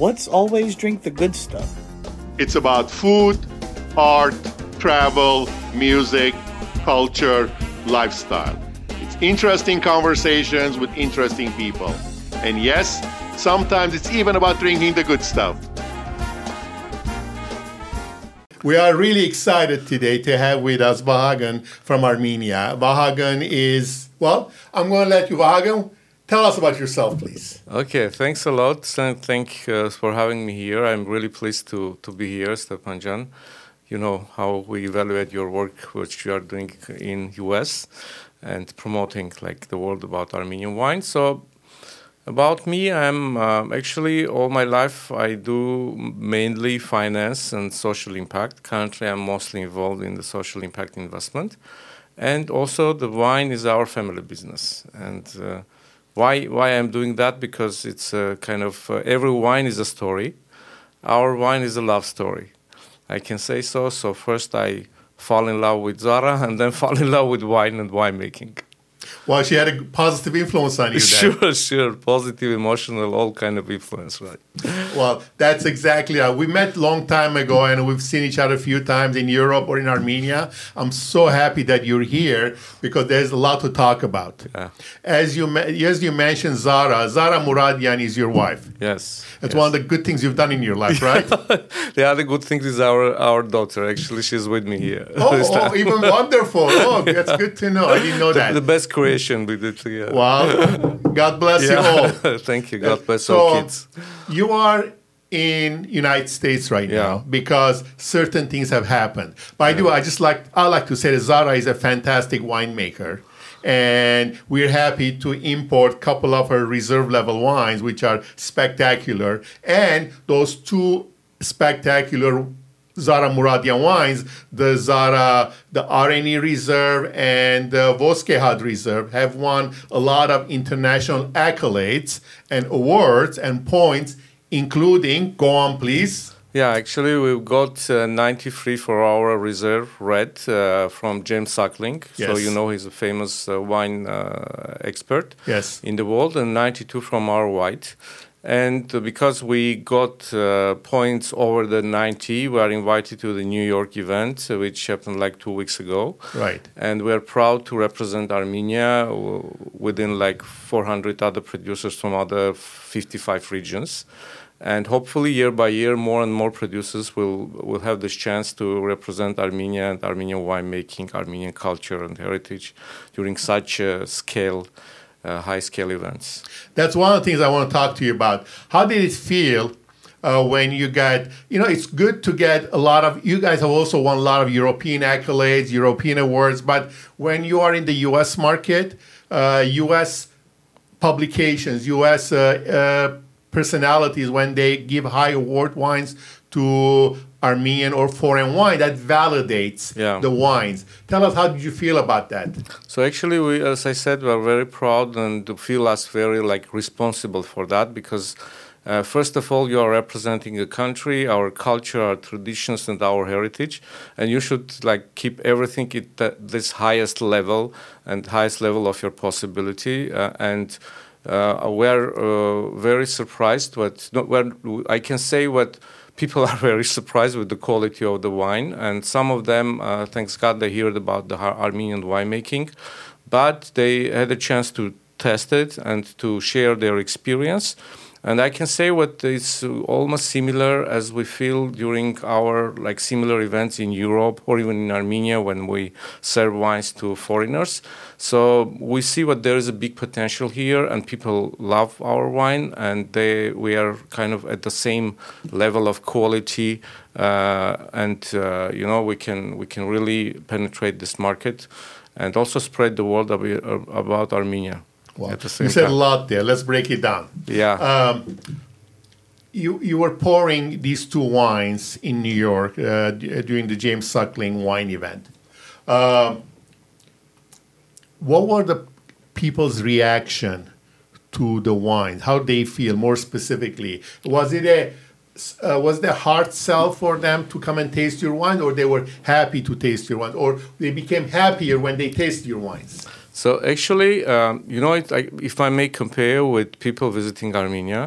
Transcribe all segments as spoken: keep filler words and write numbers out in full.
Let's always drink the good stuff. It's about food, art, travel, music, culture, lifestyle. It's interesting conversations with interesting people. And yes, sometimes it's even about drinking the good stuff. We are really excited today to have with us Vahagan from Armenia. Vahagan is, well, I'm going to let you, Vahagan, tell us about yourself, please. Okay, thanks a lot. Thank you uh, for having me here. I'm really pleased to, to be here, Stepanjan. You know how we evaluate your work, which you are doing in U S and promoting like the world about Armenian wine. So about me, I'm uh, actually all my life I do mainly finance and social impact. Currently, I'm mostly involved in the social impact investment. And also the wine is our family business. And uh, Why why I'm doing that? Because it's a kind of, uh, every wine is a story. Our wine is a love story. I can say so. So first I fall in love with Zara and then fall in love with wine and winemaking. Well, she had a positive influence on you then. Sure, sure. Positive, emotional, all kind of influence, right? Well, that's exactly how we met a long time ago, and we've seen each other a few times in Europe or in Armenia. I'm so happy that you're here because there's a lot to talk about. Yeah. As you as you mentioned, Zara, Zara Muradian is your wife. Yes. That's yes. one of the good things you've done in your life, right? The other good thing is our, our daughter. Actually, she's with me here. Oh, oh even wonderful. Oh, that's good to know. I didn't know that. The, the best creation we did together. Wow. God bless yeah. you all. Thank you. God bless so, all kids. You are in United States right yeah. now because certain things have happened. But I do, I just like, I like to say that Zara is a fantastic winemaker. And we're happy to import a couple of her reserve level wines, which are spectacular. And those two spectacular Zara Muradian wines, the Zara, the Areni Reserve and the Voskehad Reserve, have won a lot of international accolades and awards and points, including, go on please. Yeah, actually we've got uh, ninety-three for our reserve red uh, from James Suckling. Yes. So you know he's a famous uh, wine uh, expert yes. in the world, and ninety-two from our white. And uh, because we got uh, points over the ninety, we are invited to the New York event, uh, which happened like two weeks ago. Right. And we are proud to represent Armenia w- within like four hundred other producers from other fifty-five regions. And hopefully, year by year, more and more producers will, will have this chance to represent Armenia and Armenian winemaking, Armenian culture and heritage during such a scale, uh, high-scale events. That's one of the things I want to talk to you about. How did it feel uh, when you got, you know, it's good to get a lot of, you guys have also won a lot of European accolades, European awards, but when you are in the U S market, uh, U S publications, U S uh, uh, personalities, when they give high award wines to Armenian or foreign wine, that validates yeah. the wines. Tell us, how did you feel about that? So actually, we, as I said, we are very proud and feel us very like responsible for that because uh, first of all, you are representing a country, our culture, our traditions, and our heritage, and you should like keep everything at th- this highest level and highest level of your possibility uh, and. Uh, we're uh, very surprised. What no, we're, I can say what people are very surprised with the quality of the wine, and some of them, uh, thanks God, they heard about the Armenian winemaking, but they had a chance to test it and to share their experience. And I can say what is almost similar as we feel during our like similar events in Europe or even in Armenia when we serve wines to foreigners. So we see what there is a big potential here, and people love our wine, and they we are kind of at the same level of quality, uh, and uh, you know we can we can really penetrate this market, and also spread the word about Armenia. Wow. You said time. a lot there. Let's break it down. Yeah. Um, you you were pouring these two wines in New York uh, d- during the James Suckling wine event. Um, what were the people's reaction to the wines? How they feel more specifically? Was it a uh, was it a hard sell for them to come and taste your wine, or they were happy to taste your wine, or they became happier when they taste your wines? So actually, um, you know, it, I, if I may compare with people visiting Armenia,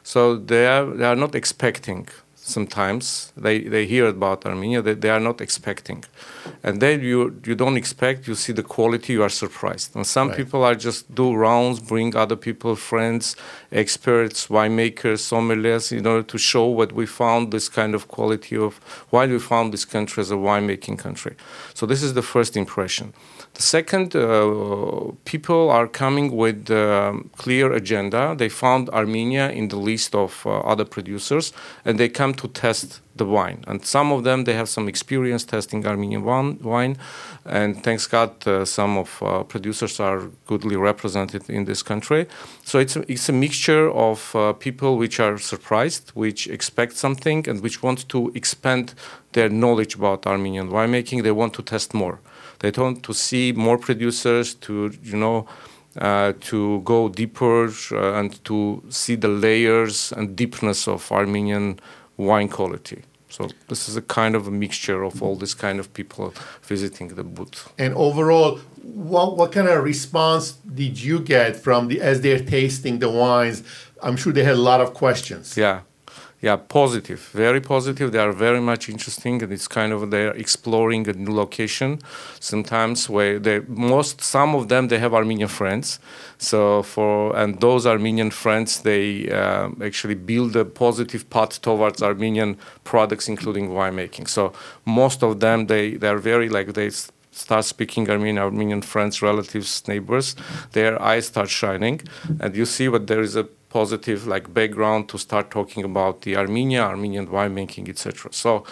So they are they are not expecting. Sometimes they, they hear about Armenia, they, they are not expecting. And then you you don't expect, you see the quality, you are surprised. And some right. people are just do rounds, bring other people, friends, experts, winemakers, sommeliers, in order to show what we found, this kind of quality of, why we found this country as a winemaking country. So this is the first impression. The second, uh, people are coming with a clear agenda. They found Armenia in the list of uh, other producers, and they come to test the wine. And some of them, they have some experience testing Armenian wine. And thanks God, uh, some of uh, producers are goodly represented in this country. So it's a, it's a mixture of uh, people which are surprised, which expect something, and which want to expand their knowledge about Armenian winemaking. They want to test more. They want to see more producers, to, you know, uh, to go deeper uh, and to see the layers and deepness of Armenian wine quality. So this is a kind of a mixture of all this kind of people visiting the booth. And overall, what what kind of response did you get from the as they're tasting the wines? I'm sure they had a lot of questions. Yeah. Yeah, positive, very positive. They are very much interesting, and it's kind of they're exploring a new location. Sometimes where they most some of them they have Armenian friends, so for and those Armenian friends they uh, actually build a positive path towards Armenian products, including winemaking. So most of them they they are very like they. Start speaking Armenian, Armenian friends, relatives, neighbors, their eyes start shining, and you see what there is a positive like background to start talking about the Armenia, Armenian winemaking, et cetera. So,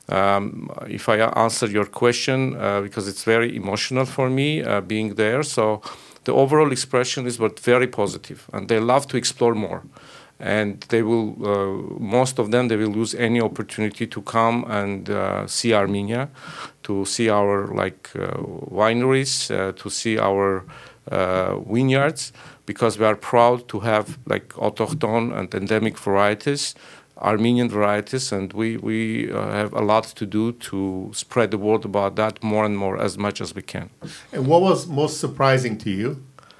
um, if I answer your question, uh, because it's very emotional for me uh, being there, so the overall expression is but very positive, and they love to explore more. And they will, uh, most of them, they will use any opportunity to come and uh, see Armenia, to see our like uh, wineries, uh, to see our uh, vineyards, because we are proud to have like autochthon and endemic varieties, Armenian varieties, and we we uh, have a lot to do to spread the word about that more and more as much as we can. And what was most surprising to you?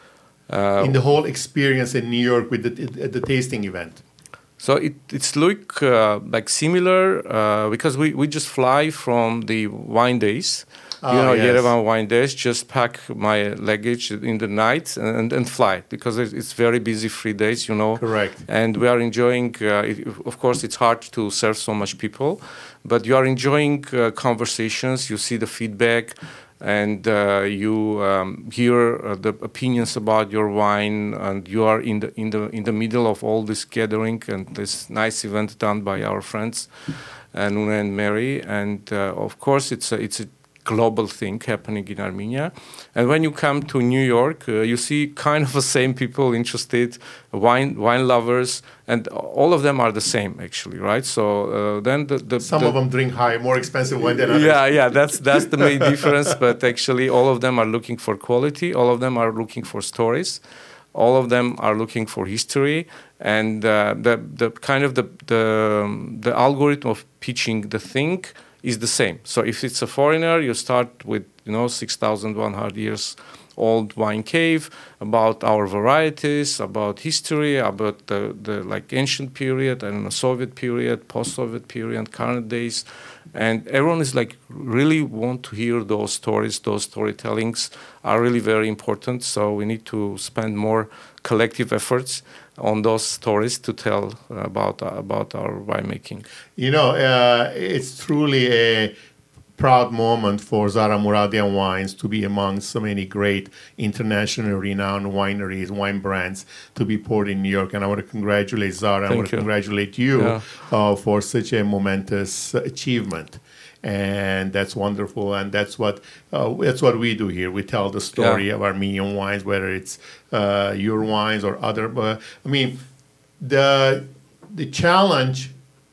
Uh, in the whole experience in New York with the, at the tasting event? So it it's look uh, like similar uh, because we, we just fly from the wine days, oh, you know, yes. Yerevan wine days. Just pack my luggage in the night and, and fly because it's very busy three days, you know. Correct. And we are enjoying. Uh, it, of course, it's hard to serve so much people, but you are enjoying uh, conversations. You see the feedback. And uh, you um, hear uh, the opinions about your wine, and you are in the in the in the middle of all this gathering and this nice event done by our friends, uh, Nuna and Mary. And uh, of course, it's a, it's a global thing happening in Armenia. And when you come to New York, uh, you see kind of the same people interested, wine wine lovers, and all of them are the same actually, right? So uh, then the, the some the, of them drink high, more expensive wine than others. Yeah, yeah, that's that's the main difference. But actually, all of them are looking for quality. All of them are looking for stories. All of them are looking for history, and uh, the the kind of the the the algorithm of pitching the thing is the same. So if it's a foreigner, you start with, you know, six thousand one hundred years old wine cave, about our varieties, about history, about the, the like ancient period and the Soviet period, post-Soviet period, current days. And everyone is like really want to hear those stories. Those storytellings are really very important. So we need to spend more collective efforts on those stories to tell about uh, about our winemaking. You know, uh, it's truly a proud moment for Zara Muradian Wines to be among so many great internationally renowned wineries, wine brands to be poured in New York. And I want to congratulate Zara. Thank I want to you. congratulate you yeah. uh, for such a momentous achievement. And that's wonderful, and that's what uh, that's what we do here. We tell the story yeah. of Armenian wines, whether it's uh, your wines or other. But I mean, the the challenge,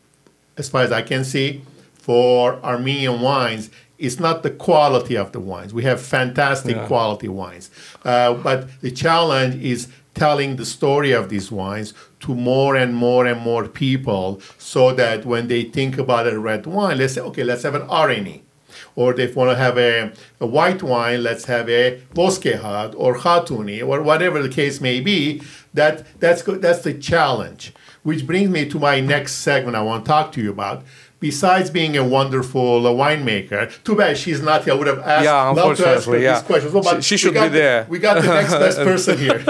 as far as I can see, for Armenian wines is not the quality of the wines. We have fantastic yeah. quality wines, uh, but the challenge is telling the story of these wines to more and more and more people, so that when they think about a red wine, let's say, okay, let's have an R N E. Or if want to have a, a white wine, let's have a Bosquehat or Khatuni or whatever the case may be. That that's go- that's the challenge. Which brings me to my next segment I want to talk to you about. Besides being a wonderful uh, winemaker, too bad she's not here. I would have asked, Yeah, loved to ask her unfortunately, yeah. these questions. Well, but She- she we should got be the- there. We got the next best person here.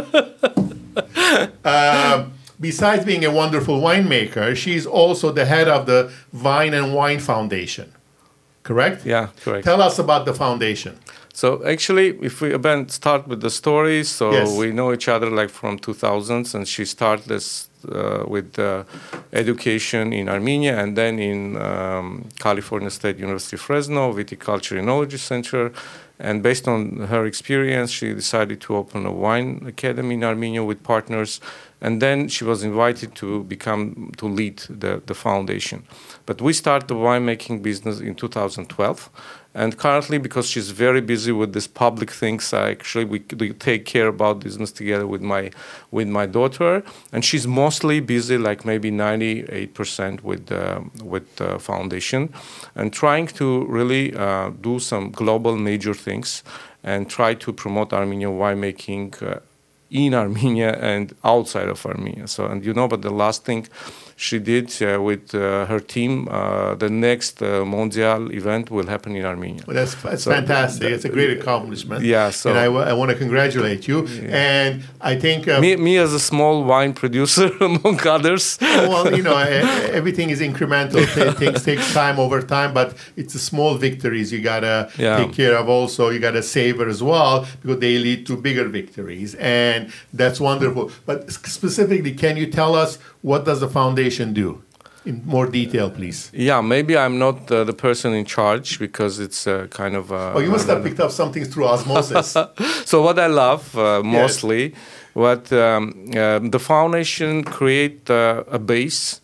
Um, besides being a wonderful winemaker, she's also the head of the Vine and Wine Foundation. Correct? Yeah, correct. Tell us about the foundation. So actually, if we again start with the story, so Yes. we know each other like from two thousands, and she started this uh, with uh, education in Armenia, and then in um, California State University Fresno Viticulture Enology Center. And based on her experience, she decided to open a wine academy in Armenia with partners. And then she was invited to become to lead the, the foundation. But we started the winemaking business in two thousand twelve. And currently, because she's very busy with these public things, I actually we, we take care about business together with my with my daughter. And she's mostly busy, like maybe ninety-eight percent with uh, with the foundation, and trying to really uh, do some global major things and try to promote Armenian winemaking uh, in Armenia and outside of Armenia. So, and you know, but the last thing she did uh, with uh, her team, uh, the next uh, Mondial event will happen in Armenia. Well, that's that's So fantastic. th- It's a great accomplishment. Yeah, so- and I, w- I want to congratulate you. And I think uh, Me, me as a small wine producer, among others. well, you know, e- everything is incremental. Th- Things takes time over time, but it's the small victories you gotta Yeah. take care of. Also, you gotta savor as well because they lead to bigger victories, and that's wonderful. But s- specifically, can you tell us what does the foundation do in more detail, please? Yeah, maybe I'm not uh, the person in charge because it's uh, kind of. Uh, Oh, you must have picked up some things through osmosis. So what I love uh, mostly, what um, uh, the foundation create uh, a base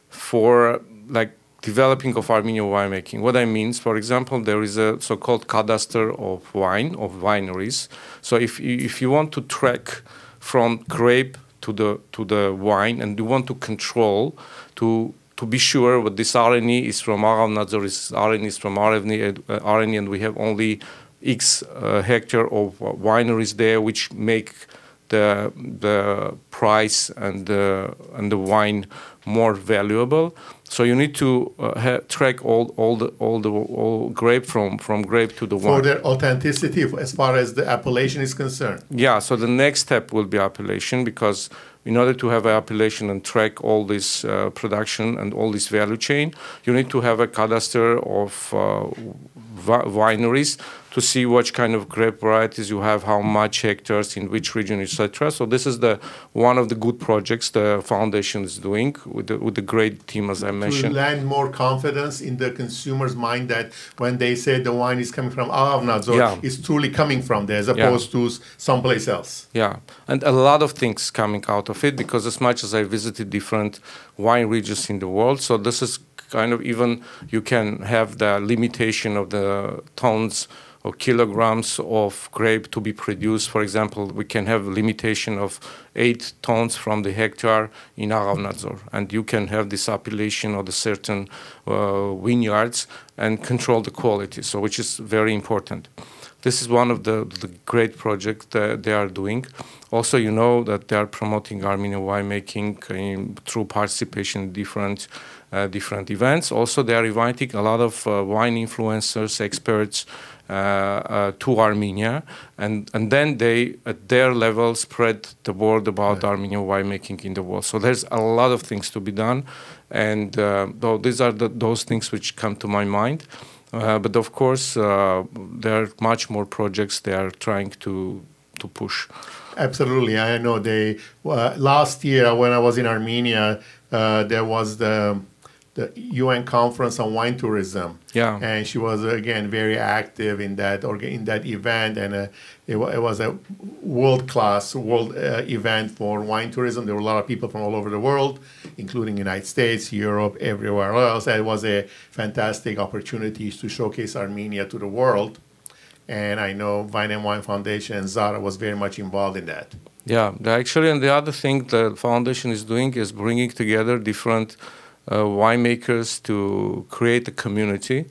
for like developing of Armenian winemaking. What I mean, for example, there is a so-called cadastre of wine, of wineries. So if you, if you want to track from grape to the to the wine, and you want to control to to be sure what this R N E is from Aravnadzor, this R N E is from R N E, uh, R N E, and we have only X uh, hectare of uh, wineries there, which make the the price and the and the wine more valuable. So you need to uh, ha- track all all the all the all grape from from grape to the For wine. their authenticity as far as the appellation is concerned. Yeah, so the next step will be appellation, because in order to have an appellation and track all this uh, production and all this value chain, you need to have a cadastre of uh, vi- wineries to see which kind of grape varieties you have, how much hectares in which region, et cetera. So this is the one of the good projects the foundation is doing with the, with the great team, as I To mentioned. land more confidence in the consumer's mind that when they say the wine is coming from Aravnadzor, Yeah. it's truly coming from there as Yeah. opposed to s- someplace else. Yeah, and a lot of things coming out of it, because as much as I visited different wine regions in the world, so this is kind of even, you can have the limitation of the tons or kilograms of grape to be produced. For example, we can have a limitation of eight tons from the hectare in Aravnadzor, and you can have this appellation of the certain uh, vineyards and control the quality, so which is very important. This is one of the, the great projects that they are doing. Also, you know that they are promoting Armenian winemaking in, through participation in different uh, different events. Also, they are inviting a lot of uh, wine influencers, experts uh, uh, to Armenia, and and then they at their level spread the word about Right. Armenian winemaking in the world. So there's a lot of things to be done, and uh, though these are the, those things which come to my mind. Uh, but of course, uh, there are much more projects they are trying to to push. Absolutely, I know. They uh, last year when I was in Armenia, uh, there was the the U N conference on wine tourism. Yeah. and she was again very active in that orga- in that event, and uh, it, wa- it was a world class world uh, event for wine tourism. There were a lot of people from all over the world, including United States, Europe, everywhere else. And it was a fantastic opportunity to showcase Armenia to the world. And I know Vine and Wine Foundation and Zara was very much involved in that. Yeah, the, actually, and the other thing the foundation is doing is bringing together different uh, winemakers to create a community.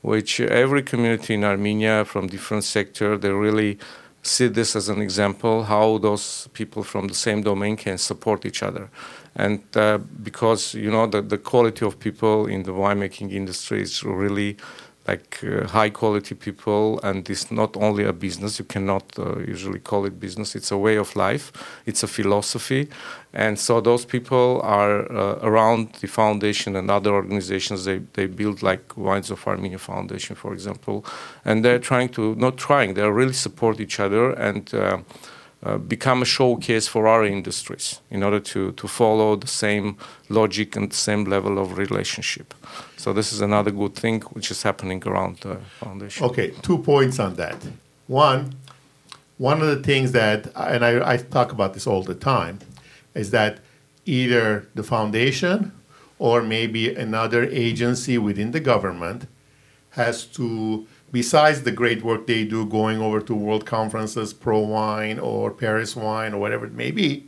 which every community in Armenia from different sector, they really see this as an example how those people from the same domain can support each other. And uh, because, you know, the, the quality of people in the winemaking industry is really like uh, high quality people, and it's not only a business. You cannot uh, usually call it business. It's a way of life. It's a philosophy. And so those people are uh, around the foundation and other organizations. They, they build like Wines of Armenia Foundation, for example. And they're trying to, not trying, they really support each other and uh, uh, become a showcase for our industries in order to, to follow the same logic and the same level of relationship. So this is another good thing which is happening around the foundation. Okay, two points on that. One, one of the things that, and I, I talk about this all the time, is that either the foundation or maybe another agency within the government has to, besides the great work they do going over to world conferences, Pro Wine or Paris Wine or whatever it may be,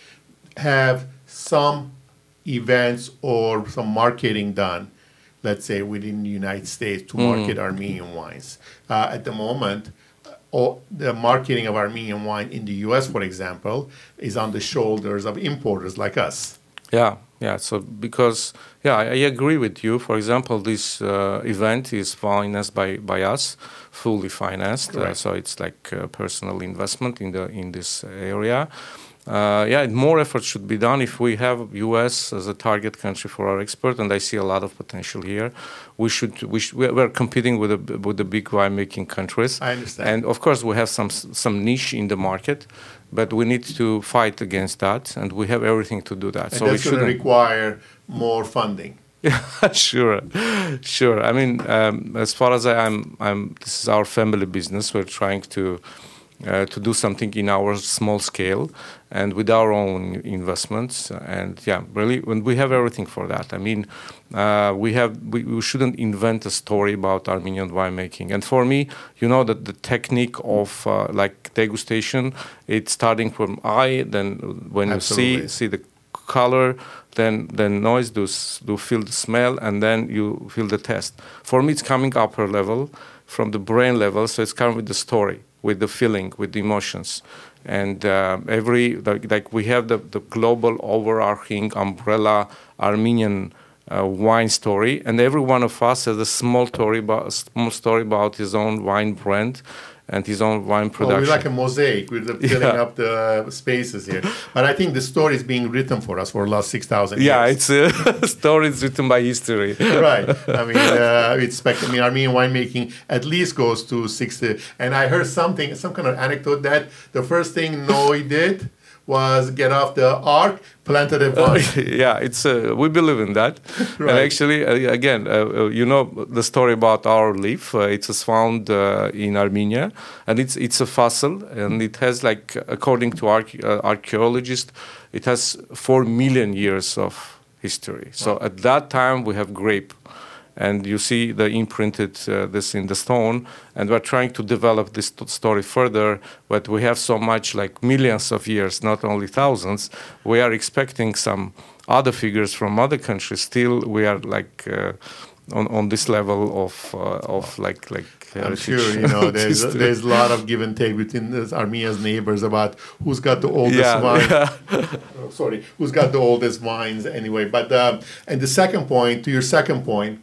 have some events or some marketing done, let's say within the United States, to market mm. Armenian wines. Uh, at the moment, all the marketing of Armenian wine in the U S, for example, is on the shoulders of importers like us. Yeah, yeah. So because, yeah, I, I agree with you. For example, this uh, event is financed by, by us, fully financed. Uh, so it's like a personal investment in the in this area. Uh, yeah, more effort should be done if we have U S as a target country for our export, and I see a lot of potential here. We should, we sh- we're competing with the with the big winemaking countries. I understand. And of course, we have some some niche in the market, but we need to fight against that, and we have everything to do that. And so that's we going to require more funding. Yeah, sure, sure. I mean, um, as far as I, I'm, I'm. This is our family business. We're trying to. Uh, to do something in our small scale and with our own investments, and yeah, really, when we have everything for that. I mean, uh, we have we, we shouldn't invent a story about Armenian winemaking. And for me, you know that the technique of uh, like degustation, it's starting from eye, then when Absolutely. you see see the color, then then noise, do do feel the smell, and then you feel the taste. For me, it's coming upper level from the brain level, so it's coming with the story, with the feeling, with the emotions. And uh, every, like, like we have the, the global overarching umbrella Armenian uh, wine story, and every one of us has a small story about, a small story about his own wine brand and his own wine production. Oh, we're like a mosaic. We're filling yeah. up the spaces here. But I think the story is being written for us for the last six thousand yeah, years. Yeah, it's a story written by history. Right. I mean, uh, it's spect- I mean, Armenian winemaking at least goes to sixty. And I heard something, some kind of anecdote that the first thing Noe did was get off the ark, planted a vine. Uh, yeah, it's uh, we believe in that. Right. And actually, uh, again, uh, you know the story about our leaf. Uh, it was found uh, in Armenia, and it's it's a fossil, and it has, like, according to arche- uh, archaeologists, it has four million years of history. So wow. At that time, we have grape. And you see the imprinted uh, this in the stone, and we're trying to develop this t- story further. But we have so much, like millions of years, not only thousands. We are expecting some other figures from other countries. Still, we are like uh, on on this level of uh, of like like. I'm sure you know there's a, there's a lot of give and take between Armenia's neighbors about who's got the oldest yeah, wine. Yeah. oh, sorry, who's got the oldest wines anyway. But uh, and the second point, to your second point.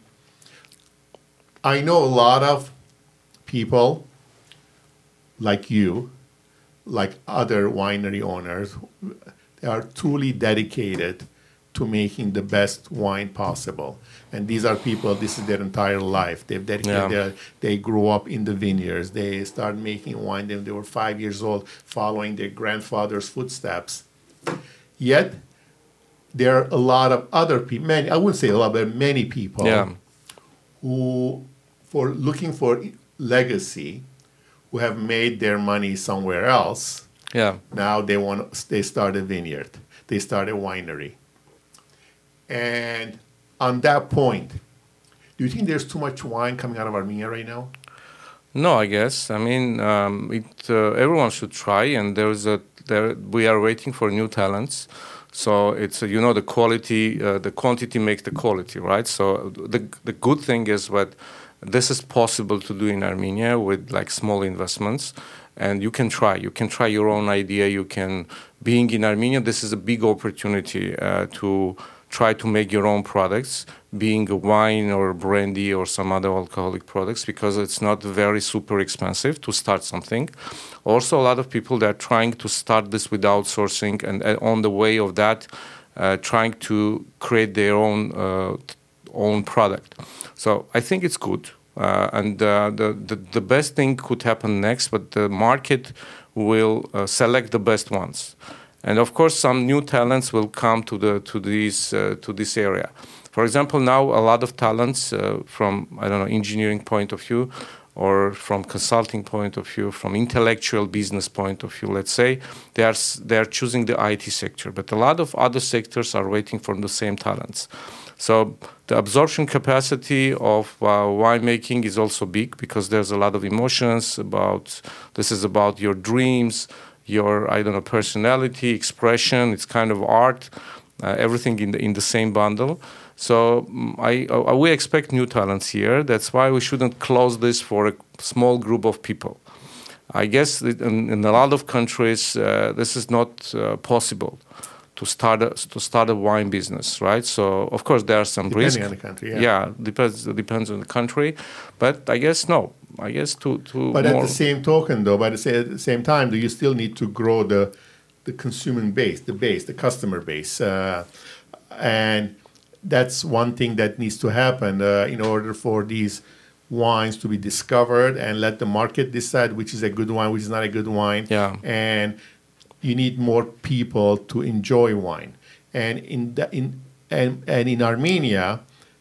I know a lot of people like you, like other winery owners, they are truly dedicated to making the best wine possible. And these are people, this is their entire life. They've dedicated, yeah. their, they grew up in the vineyards. They started making wine when they were five years old, following their grandfather's footsteps. Yet, there are a lot of other people, many, I wouldn't say a lot, but many people yeah. who, for looking for legacy, who have made their money somewhere else. Yeah. Now they want they start a vineyard. They start a winery. And on that point, do you think there's too much wine coming out of Armenia right now? No, I guess. I mean, um, it. Uh, everyone should try, and there's a there. We are waiting for new talents. So it's uh, you know the quality, uh, the quantity makes the quality, right? So the the good thing is what. This is possible to do in Armenia with like small investments, and you can try. You can try your own idea. You can, being in Armenia, this is a big opportunity uh, to try to make your own products, being a wine or brandy or some other alcoholic products, because it's not very super expensive to start something. Also, a lot of people that are trying to start this with outsourcing, and uh, on the way of that, uh, trying to create their own uh, own product. So I think it's good. Uh, and uh, the, the the best thing could happen next, but the market will uh, select the best ones. And of course, some new talents will come to the to this uh, to this area. For example, now a lot of talents uh, from I don't know engineering point of view, or from consulting point of view, from intellectual business point of view, let's say, they are they are choosing the I T sector. But a lot of other sectors are waiting for the same talents. So the absorption capacity of uh, winemaking is also big, because there's a lot of emotions about this is about your dreams, your I don't know personality, expression. It's kind of art, uh, everything in the in the same bundle. So I, I we expect new talents here. That's why we shouldn't close this for a small group of people. I guess that in, in a lot of countries uh, this is not uh, possible to start a, to start a wine business, right? So of course there are some risks. Depending on the country, yeah. Yeah, depends depends on the country, but I guess no. I guess to to. But more at the same token, though, by the sa- same time, do you still need to grow the the consuming base, the base, the customer base, uh, and that's one thing that needs to happen uh, in order for these wines to be discovered and let the market decide which is a good wine, which is not a good wine. Yeah. And you need more people to enjoy wine. And in the, in and, and in Armenia,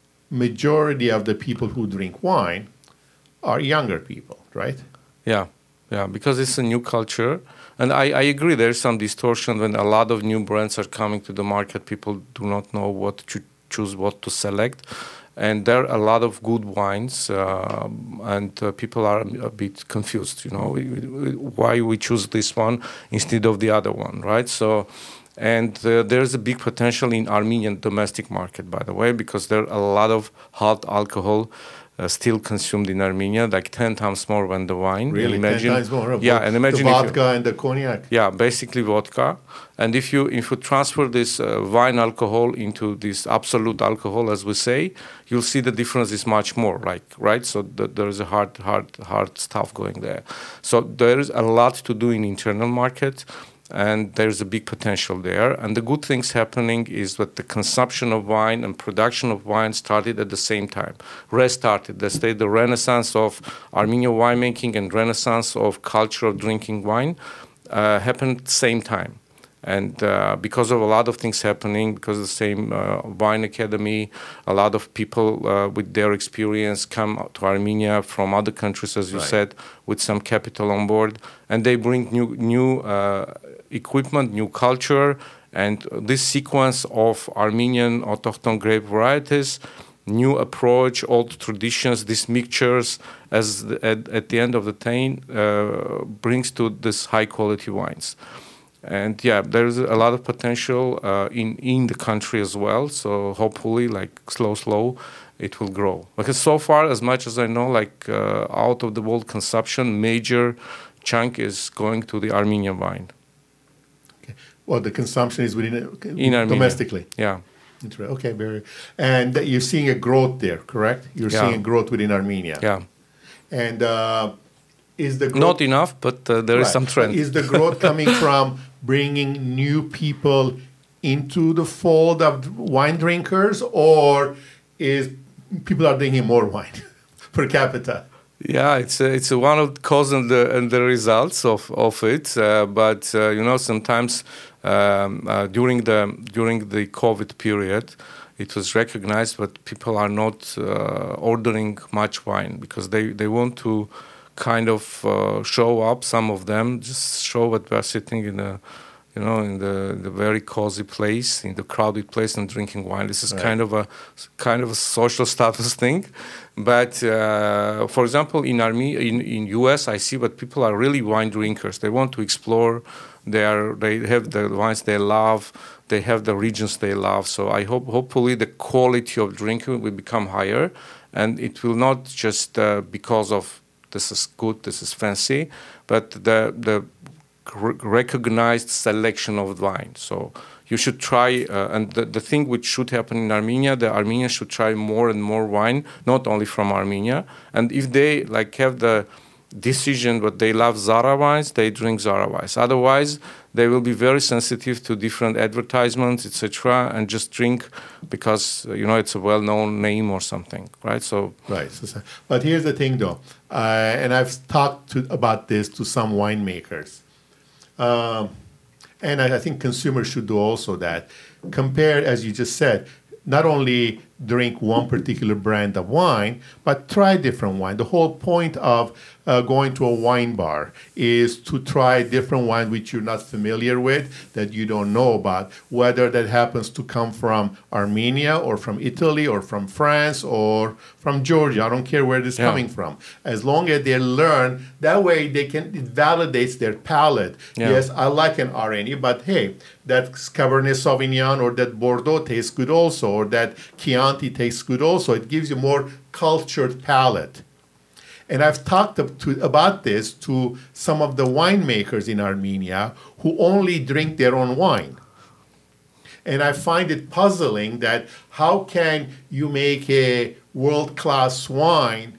majority of the people who drink wine are younger people, right? Yeah, yeah, because it's a new culture. And I, I agree, there's some distortion when a lot of new brands are coming to the market. People do not know what to choose, what to select. And there are a lot of good wines, uh, and uh, people are a bit confused, you know, we, we, why we choose this one instead of the other one, right? So, and uh, there's a big potential in Armenian domestic market, by the way, because there are a lot of hard alcohol Uh, still consumed in Armenia, like ten times more than the wine. Really, imagine, ten times more. Yeah, and imagine the if vodka you, and the cognac. Yeah, basically vodka. And if you if you transfer this uh, wine alcohol into this absolute alcohol, as we say, you'll see the difference is much more. Like right, so th- there is a hard, hard, hard stuff going there. So there is a lot to do in internal market. And there's a big potential there. And the good things happening is that the consumption of wine and production of wine started at the same time. Restarted. That's the, the renaissance of Armenian winemaking and renaissance of culture of drinking wine uh, happened at the same time. And uh, because of a lot of things happening, because of the same uh, wine academy, a lot of people uh, with their experience come to Armenia from other countries, as you right. said, with some capital on board. And they bring new new uh, equipment, new culture, and this sequence of Armenian autochthon grape varieties, new approach, old traditions, these mixtures, as the, at, at the end of the day, uh, brings to this high quality wines. And yeah, there's a lot of potential uh, in, in the country as well. So hopefully, like slow, slow, it will grow. Because so far, as much as I know, like uh, out of the world consumption, major chunk is going to the Armenian wine. Okay. Well, the consumption is within uh, in Armenia. Domestically. Yeah. Okay, very. And you're seeing a growth there, correct? You're yeah. seeing a growth within Armenia. Yeah. And uh, is the growth, not enough, but uh, there right. is some trend. Is the growth coming from bringing new people into the fold of wine drinkers, or is people are drinking more wine per capita? Yeah, it's uh, it's uh, one of the cause and the and the results of of it. Uh, but uh, you know, sometimes um, uh, during the during the COVID period, it was recognized that people are not uh, ordering much wine because they, they want to kind of uh, show up. Some of them just show that we are sitting in a, you know, in the, the very cozy place, in the crowded place, and drinking wine. This is right. kind of a kind of a social status thing. But uh, for example, in Armenia, in in U S, I see that people are really wine drinkers. They want to explore. They are they have the wines they love. They have the regions they love. So I hope hopefully the quality of drinking will become higher. and it will not just uh, because of this is good, this is fancy, but the the recognized selection of wine. So you should try, uh, and the, the thing which should happen in Armenia, the Armenians should try more and more wine, not only from Armenia. And if they like have the decision that they love Zara wines, they drink Zara wines. Otherwise, they will be very sensitive to different advertisements, et cetera, and just drink because you know it's a well-known name or something, right? So right. So, but here's the thing, though, uh, and I've talked to, about this to some winemakers. Um, and I, I think consumers should do also that. Compare, as you just said, not only drink one particular brand of wine, but try different wine. The whole point of uh, going to a wine bar is to try different wine which you're not familiar with, that you don't know about, whether that happens to come from Armenia or from Italy or from France or from Georgia. I don't care where it's yeah. coming from. As long as they learn, that way they can, it validates their palate. Yeah. Yes, I like an R N E, but hey, that Cabernet Sauvignon or that Bordeaux tastes good also, or that Chianti tastes good also. It gives you more cultured palate. And I've talked to, about this to some of the winemakers in Armenia who only drink their own wine. And I find it puzzling that how can you make a world-class wine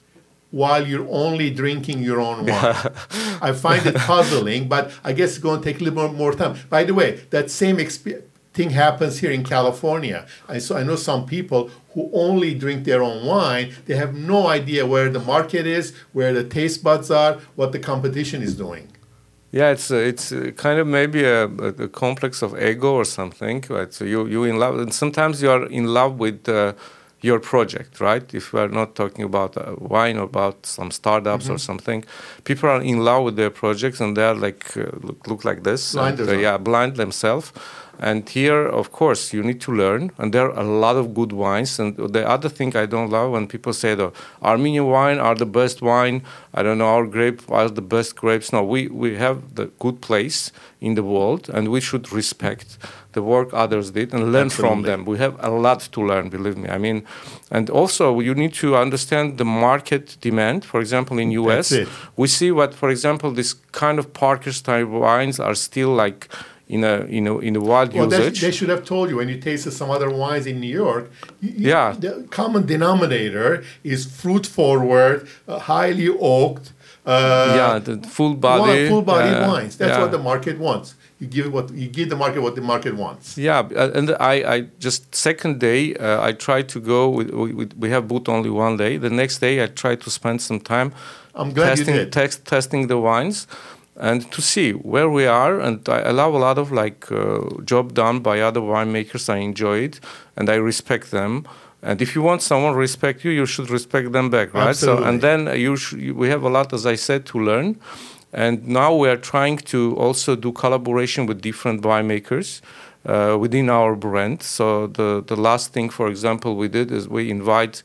while you're only drinking your own wine? I find it puzzling, but I guess it's going to take a little more, more time. By the way, that same experience thing happens here in California. I, so I know some people who only drink their own wine. They have no idea where the market is, where the taste buds are, what the competition is doing. Yeah, it's uh, it's uh, kind of maybe a, a, a complex of ego or something. Right? So you you in love, and sometimes you are in love with uh, your project, right? If we are not talking about uh, wine or about some startups mm-hmm. or something, people are in love with their projects and they are like uh, look, look like this, blind and, uh, yeah, blind themselves. And here, of course, you need to learn, and there are a lot of good wines. And the other thing I don't love when people say the Armenian wine are the best wine, I don't know, our grape are the best grapes. No, we, we have the good place in the world, and we should respect the work others did and learn Absolutely. From them. We have a lot to learn, believe me. I mean, and also you need to understand the market demand. For example, in U S, we see what, for example, this kind of Parker-style wines are still like in a in a in a wild well, usage. They should have told you when you tasted some other wines in New York. You, yeah, the common denominator is fruit forward, uh, highly oaked. Uh, yeah, the full body, full body uh, wines. That's yeah. what the market wants. You give what you give the market what the market wants. Yeah, and I, I just second day uh, I tried to go. With, with, we have booth only one day. The next day I tried to spend some time. I'm glad testing, you did. Text, testing the wines. And to see where we are, and I allow a lot of like uh, job done by other winemakers. I enjoy it, and I respect them. And if you want someone to respect you, you should respect them back, right? Absolutely. So, and then you sh- we have a lot, as I said, to learn. And now we are trying to also do collaboration with different winemakers uh, within our brand. So the the last thing, for example, we did is we invite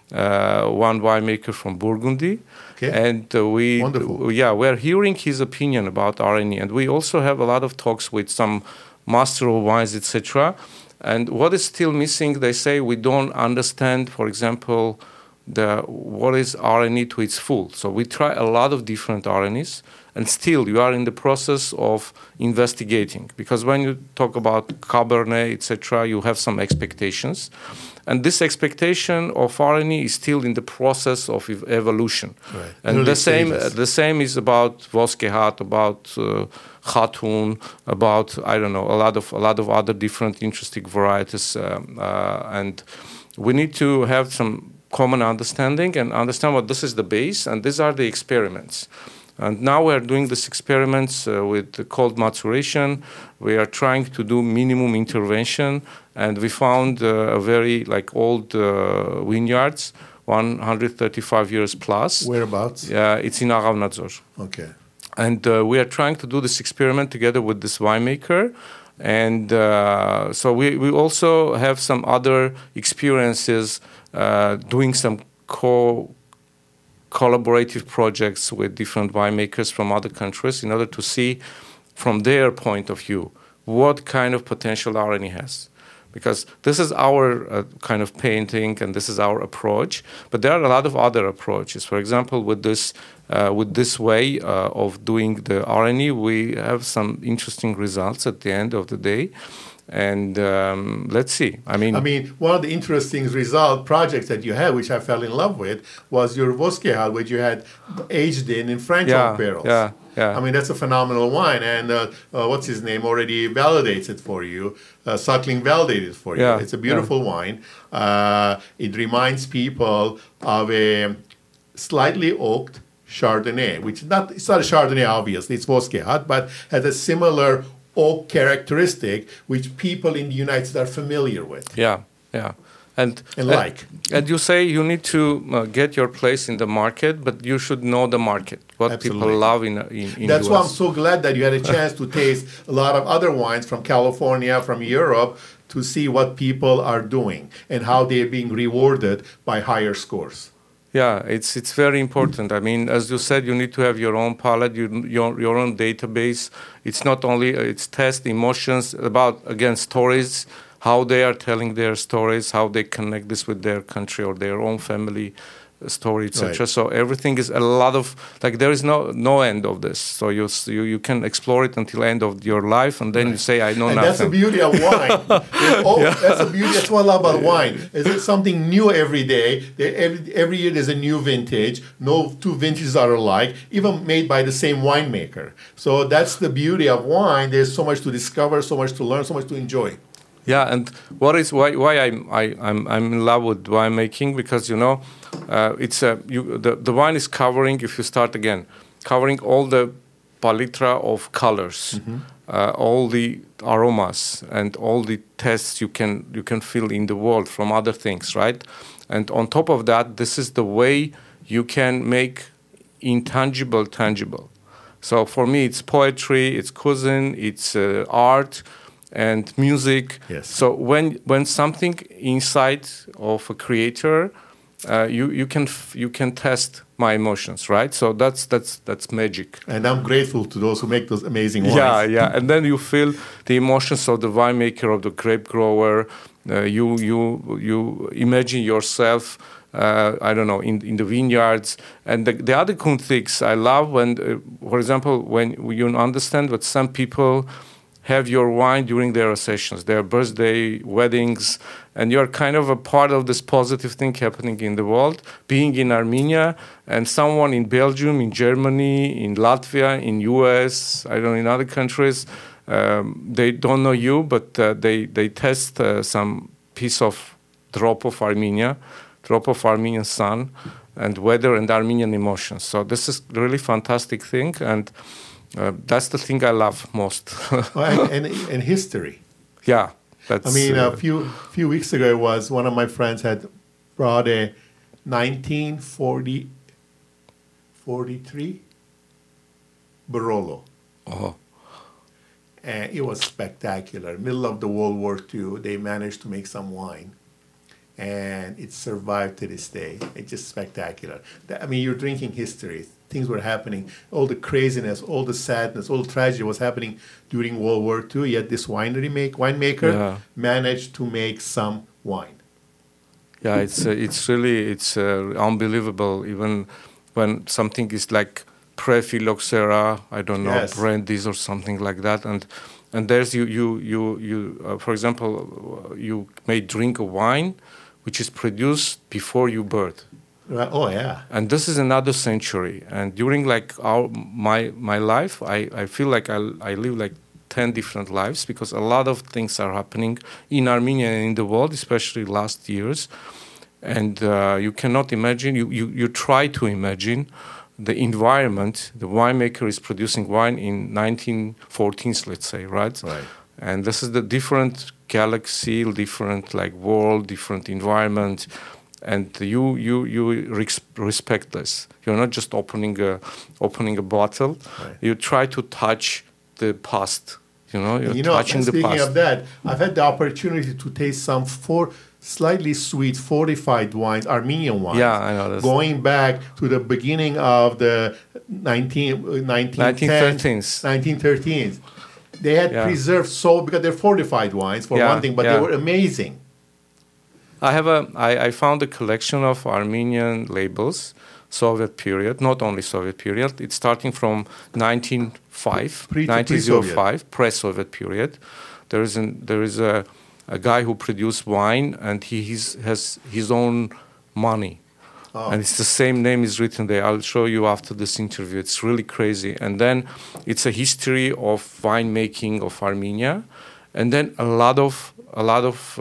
uh, one winemaker from Burgundy. Okay. And uh, we, Wonderful. yeah, we're hearing his opinion about R N E, and we also have a lot of talks with some master of wines, et cetera. And what is still missing? They say we don't understand, for example, the what is R N E to its full. So we try a lot of different R N Es, and still you are in the process of investigating, because when you talk about Cabernet, et cetera, you have some expectations. And this expectation of R N E is still in the process of ev- evolution. Right. And Early the same stages. the same is about Voskehat, about uh, Khatun, about I don't know a lot of a lot of other different interesting varieties. Um, uh, and we need to have some common understanding and understand what this is the base, and these are the experiments. And now we are doing these experiments uh, with the cold maturation. We are trying to do minimum intervention, and we found uh, a very like old uh, vineyards, one hundred thirty-five years plus. Whereabouts? Yeah, it's in Aghavnadzor. Okay. And uh, we are trying to do this experiment together with this winemaker. And uh, so we, we also have some other experiences uh, doing some co collaborative projects with different winemakers from other countries in order to see from their point of view what kind of potential R N E has. because this is our uh, kind of painting and this is our approach. But there are a lot of other approaches. For example, with this uh, with this way uh, of doing the R and E, we have some interesting results at the end of the day. And um, let's see. I mean, I mean, one of the interesting result projects that you had, which I fell in love with, was your Voskhehal, which you had aged in in French yeah, oak barrels. Yeah, yeah. I mean, that's a phenomenal wine, and uh, uh, what's his name already validates it for you. Uh, Suckling validated it for you. Yeah, It's a beautiful yeah. wine. Uh, it reminds people of a slightly oaked Chardonnay, which is not it's not a Chardonnay, obviously. It's Voskhehal, but has a similar oak characteristic which people in the United States are familiar with. Yeah, yeah. And, and like. And you say you need to uh, get your place in the market, but you should know the market, what Absolutely. people love in in, in That's U S. why I'm so glad that you had a chance to taste a lot of other wines from California, from Europe, to see what people are doing and how they're being rewarded by higher scores. Yeah, it's it's very important. I mean, as you said, you need to have your own palette, you, your your own database. It's not only it's test emotions about again stories, how they are telling their stories, how they connect this with their country or their own family story, et cetera. Right. So everything is a lot of like there is no no end of this. So you you, you can explore it until end of your life, and then right. you say I know and nothing. That's the beauty of wine. oh, yeah. That's the beauty. That's what I love about wine. Is it something new every day? Every every year there's a new vintage. No two vintages are alike, even made by the same winemaker. So that's the beauty of wine. There's so much to discover, so much to learn, so much to enjoy. Yeah, and what is why why I'm I, I'm I'm in love with winemaking, because you know uh, it's a you the, the wine is covering, if you start again, covering all the palitra of colors, mm-hmm. uh, all the aromas and all the tests you can you can feel in the world from other things, right? And on top of that, this is the way you can make intangible tangible. So for me, it's poetry, it's cuisine, it's uh, art. And music. Yes. So when when something inside of a creator, uh, you you can f- you can test my emotions, right? So that's that's that's magic. And I'm grateful to those who make those amazing wines. Yeah, yeah. And then you feel the emotions of the winemaker, of the grape grower. Uh, you you you imagine yourself. Uh, I don't know, in in the vineyards. And the, the other cool things I love when, uh, for example, when you understand what some people have your wine during their sessions, their birthday, weddings, and you're kind of a part of this positive thing happening in the world, being in Armenia, and someone in Belgium, in Germany, in Latvia, in U S, I don't know, in other countries, um, they don't know you, but uh, they, they test uh, some piece of drop of Armenia, drop of Armenian sun, and weather and Armenian emotions. So this is really fantastic thing, and Uh, that's the thing I love most. oh, and, and, and history. Yeah. That's, I mean, uh, a few few weeks ago, it was one of my friends had brought a nineteen forty, forty-three Barolo. Oh. And it was spectacular. Middle of the World War Two, they managed to make some wine. And it survived to this day. It's just spectacular. I mean, you're drinking history. Things were happening. All the craziness, all the sadness, all the tragedy was happening during World War Two. Yet this winery make winemaker yeah. managed to make some wine. Yeah, it's uh, it's really it's uh, unbelievable. Even when something is like pre-phylloxera, I don't know, yes. brandies or something like that, and and there's you you you you uh, for example, you may drink a wine which is produced before you birth. Right. Oh yeah. And this is another century. And during like our my my life, I, I feel like I I live like ten different lives, because a lot of things are happening in Armenia and in the world, especially last years. And uh, you cannot imagine. You, you you try to imagine the environment. The winemaker is producing wine in nineteen fourteens, let's say, right? Right. And this is the different galaxy, different like world, different environment. And you you you respect this. You're not just opening a opening a bottle. Right. You try to touch the past. You know, you're you know, touching the speaking past. of that, I've had the opportunity to taste some four slightly sweet fortified wines, Armenian wines. Yeah, I know this. Going back to the beginning of the nineteen, nineteen nineteen thirteens. nineteen thirteens. they had Yeah. preserved so because they're fortified wines for Yeah, one thing, but yeah. they were amazing. I have a. I, I found a collection of Armenian labels, Soviet period, not only Soviet period. It's starting from nineteen oh five, Pre- nineteen oh five, pre-Soviet. pre-Soviet period. There is an, there is a, a guy who produced wine, and he he's, has his own money. Oh. And it's the same name is written there. I'll show you after this interview. It's really crazy. And then it's a history of winemaking of Armenia, and then a lot of a lot of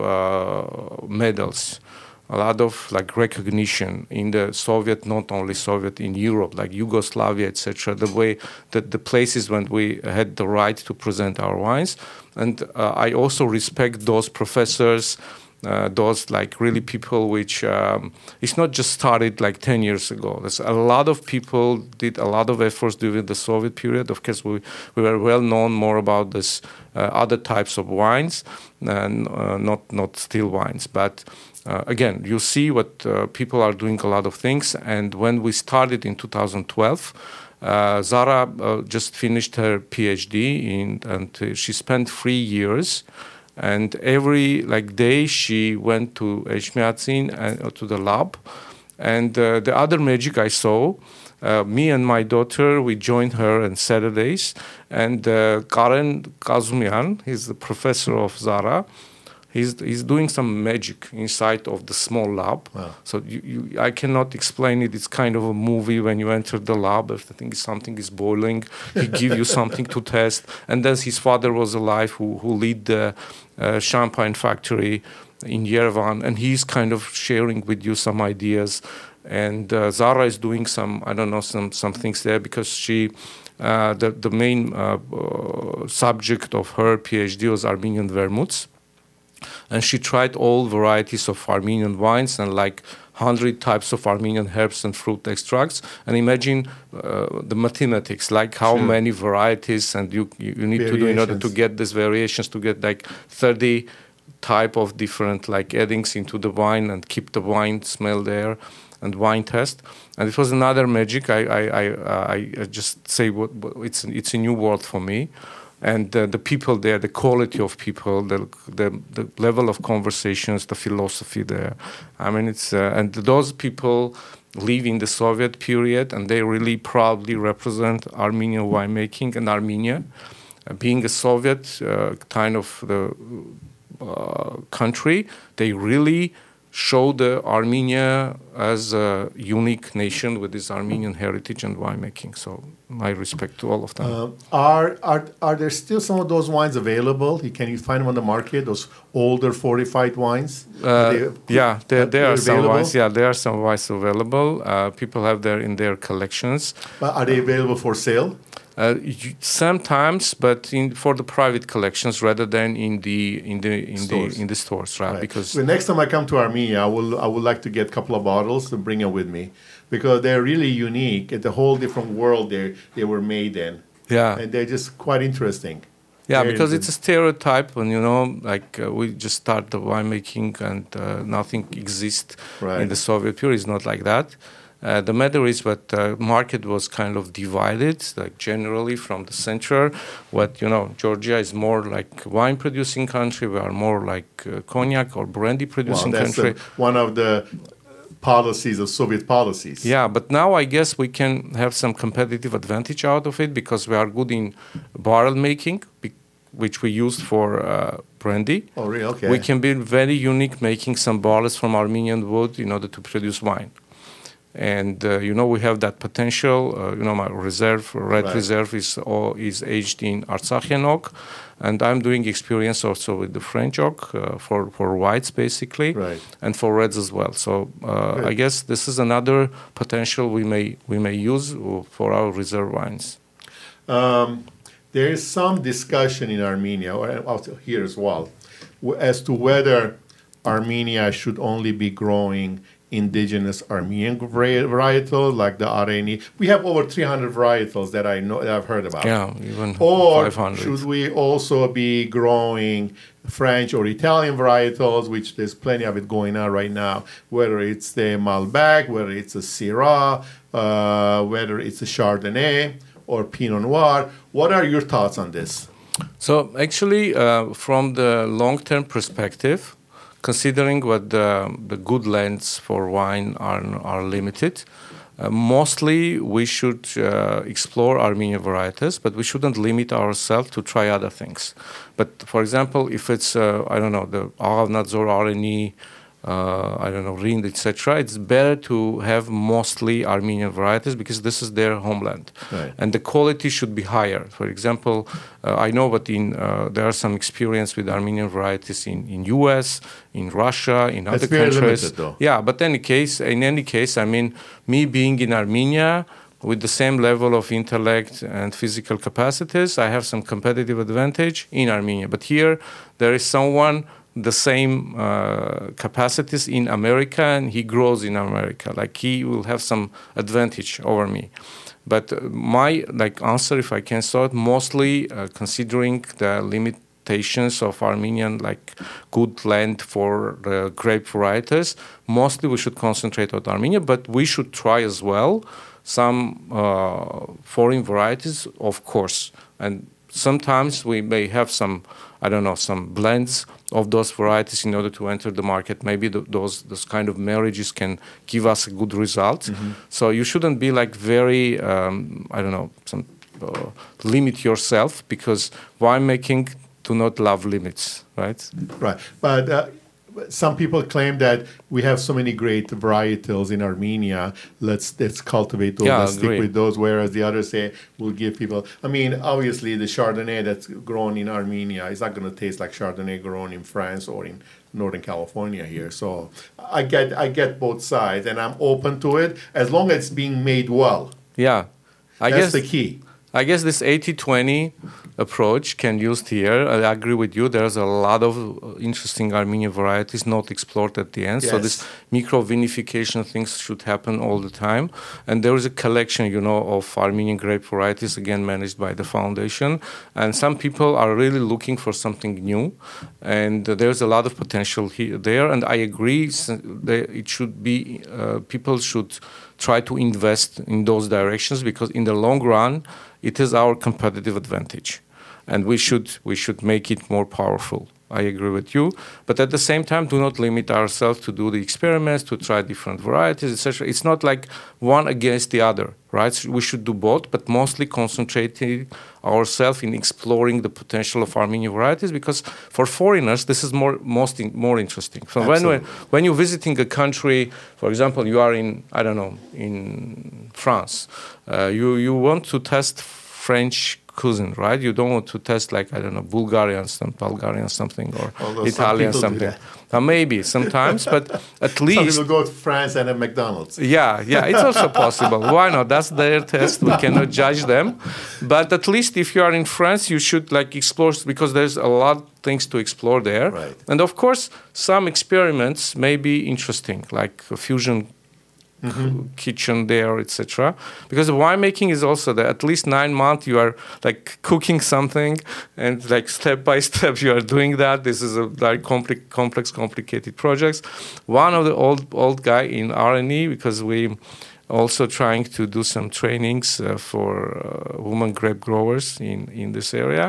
uh, medals, a lot of like recognition in the Soviet, not only Soviet, in Europe, like Yugoslavia, et cetera. The way that the places when we had the right to present our wines, and uh, I also respect those professors. Uh, those like really people which um, it's not just started like ten years ago. There's a lot of people did a lot of efforts during the Soviet period. Of course, we, we were well known more about this uh, other types of wines and uh, not not still wines. But uh, again, you see what uh, people are doing a lot of things. And when we started in two thousand twelve, uh, Zara uh, just finished her PhD in, and uh, she spent three years. And every like day she went to Echmiadzin and uh, to the lab. And uh, the other magic I saw, uh, me and my daughter, we joined her on Saturdays. And uh, Karen Kazumian, he's the professor of Zara. He's he's doing some magic inside of the small lab. Wow. So you, you, I cannot explain it. It's kind of a movie when you enter the lab. If the thing is something is boiling, he give you something to test. And then his father was alive, who who lead the uh, champagne factory in Yerevan, and he's kind of sharing with you some ideas. And uh, Zara is doing some I don't know some some things there because she. Uh, the the main uh, uh, subject of her PhD was Armenian vermouths. And she tried all varieties of Armenian wines and like one hundred types of Armenian herbs and fruit extracts. And imagine uh, the mathematics, like how Sure. many varieties and you, you, you need to do in order to Variations. get these variations, to get like thirty type of different like addings into the wine and keep the wine smell there and wine test. And it was another magic. I, I, I, uh, I just say what, what it's, it's a new world for me. And uh, the people there, the quality of people, the, the the level of conversations, the philosophy there. I mean, it's uh, and those people live in the Soviet period, and they really proudly represent Armenian winemaking and Armenia, uh, being a Soviet uh, kind of the uh, country. They really show the Armenia as a unique nation with this Armenian heritage and winemaking. So my respect to all of them. Uh, are are are there still some of those wines available? Can you find them on the market? Those older fortified wines? Are Uh, they- yeah, there, there they're are some available? wines. Yeah, there are some wines available. Uh, people have them in their collections. But are they available for sale? Uh, you, sometimes, but in for the private collections rather than in the in the in Stores. the in the stores, right? Right. Because So next time I come to Armenia, I will I would like to get a couple of bottles and bring them with me because they're really unique. It's a whole different world they they were made in, yeah, and they're just quite interesting. yeah, Very because good. it's a stereotype, and you know, like uh, we just start the winemaking and uh, nothing exists Right. in the Soviet period. It's not like that. Uh, the matter is that the market was kind of divided, like generally from the center. What, you know, Georgia is more like wine producing country. We are more like uh, cognac or brandy Well, producing that's country. the- one of the policies of Soviet policies. Yeah, but now I guess we can have some competitive advantage out of it because we are good in barrel making, be- which we used for uh, brandy. Oh, really? Okay. We can be very unique making some barrels from Armenian wood in order to produce wine. And, uh, you know, we have that potential. Uh, you know, my reserve, red Right. reserve is all, is aged in Artsakhian oak. And I'm doing experience also with the French oak uh, for, for whites, basically, Right. and for reds as well. So uh, Good. I guess this is another potential we may, we may use for our reserve wines. Um, there is some discussion in Armenia, or also here as well, w- as to whether Armenia should only be growing indigenous Armenian vari- varietals like the Areni. We have over three hundred varietals that I know that I've heard about. Yeah, even Or five hundred. should we also be growing French or Italian varietals, which there's plenty of it going on right now, whether it's the Malbec, whether it's a Syrah, uh, whether it's a Chardonnay or Pinot Noir. What are your thoughts on this? So actually, uh, from the long-term perspective, considering what the, the good lands for wine are, are limited, uh, mostly we should uh, explore Armenian varieties, but we shouldn't limit ourselves to try other things. But for example, if it's, uh, I don't know, the Aghavnadzor, Areni, Uh, I don't know, Rind, et cetera. It's better to have mostly Armenian varieties because this is their homeland, right. And the quality should be higher. For example, uh, I know that in uh, there are some experience with Armenian varieties in in U S, in Russia, in That's other very countries. limited, though. Yeah, but any case, in any case, I mean, me being in Armenia with the same level of intellect and physical capacities, I have some competitive advantage in Armenia. But here, there is someone the same uh, capacities in America, and he grows in America. Like he will have some advantage over me. But uh, my like answer, if I can start, mostly uh, considering the limitations of Armenian like good land for the grape varieties, mostly we should concentrate on Armenia. But we should try as well some uh, foreign varieties, of course, and sometimes we may have some, I don't know, some blends of those varieties in order to enter the market. Maybe the, those those kind of marriages can give us a good result. Mm-hmm. So you shouldn't be like very, um, I don't know, some uh, limit yourself because winemaking do not love limits, right? Right, but uh, some people claim that we have so many great varietals in Armenia. Let's let's cultivate those. Yeah, let's stick agree. with those. Whereas the others say we'll give people. I mean, obviously the Chardonnay that's grown in Armenia is not going to taste like Chardonnay grown in France or in Northern California here. So I get I get both sides, and I'm open to it as long as it's being made well. Yeah, I That's guess the key. I guess this eighty twenty approach can be used here. I agree with you. There's a lot of interesting Armenian varieties not explored at the end. Yes. So this micro-vinification things should happen all the time. And there is a collection, you know, of Armenian grape varieties, again, managed by the foundation. And some people are really looking for something new. And uh, there's a lot of potential here, there. And I agree that it should be, uh, people should try to invest in those directions because in the long run, it is our competitive advantage. And we should we should make it more powerful. I agree with you. But at the same time, do not limit ourselves to do the experiments, to try different varieties, et cetera. It's not like one against the other, right? So we should do both, but mostly concentrating ourselves in exploring the potential of Armenian varieties because for foreigners, this is more most in, more interesting. So when, when when you're visiting a country, for example, you are in, I don't know, in France, uh, you, you want to test French cuisine, right? You don't want to test like, I don't know, Bulgarian, some Bulgarian something or Although Italian some something. Uh, maybe sometimes, but at least... Some people go to France and have McDonald's. Yeah, yeah, it's also possible. Why not? That's their test. We cannot judge them. But at least if you are in France, you should like explore because there's a lot of things to explore there. Right. And of course, some experiments may be interesting, like a fusion Mm-hmm. kitchen there, et cetera. Because the winemaking is also that at least nine months you are like cooking something, and like step by step you are doing that. This is a very complex, complex, complicated projects. One of the old old guy in R and E, because we also trying to do some trainings uh, for uh, women grape growers in in this area.